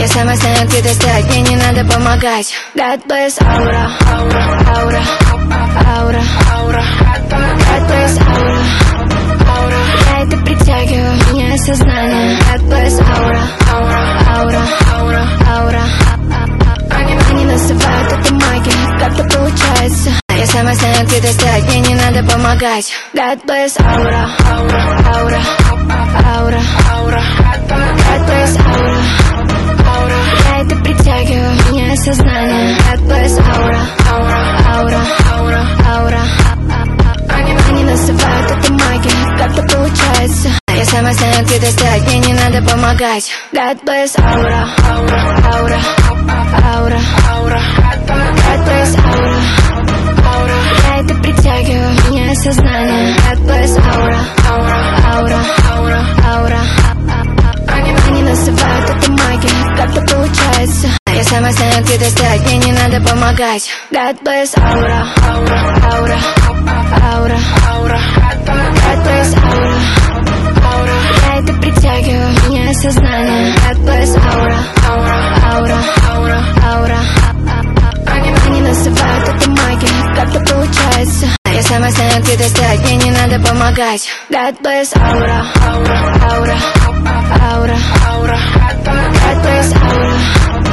Я сама знаю, где достать, мне не надо помогать. God bless aura, aura, aura, aura, aura, God bless aura, aura. Я это притягиваю, меняю сознание. God bless aura, aura, aura, aura, aura. Они называют это магией, как-то получается. Я сама знаю, где достать, мне не надо помогать. God bless aura, aura, aura, aura, aura, God bless aura, aura. Я это притягиваю, меняю сознание. God bless aura, aura, aura, aura, aura. Они называют это магией, как-то получается. Я сама знаю, где достать, мне не надо помогать. God bless aura, aura, aura, aura, aura, God bless aura, aura. Я это притягиваю, меняю сознание. God bless aura, aura, aura, aura, aura. Они называют это магией, как-то получается. Я сама знаю, где достать, мне не надо помогать. God bless aura, aura, aura, aura, aura, God bless aura, aura. Я это притягиваю, меняю сознание. God bless aura, aura, aura, aura, aura. Они называют это магией, как-то получается. Я сама знаю, где достать, мне не надо помогать. God bless aura, aura, aura, aura, aura, God bless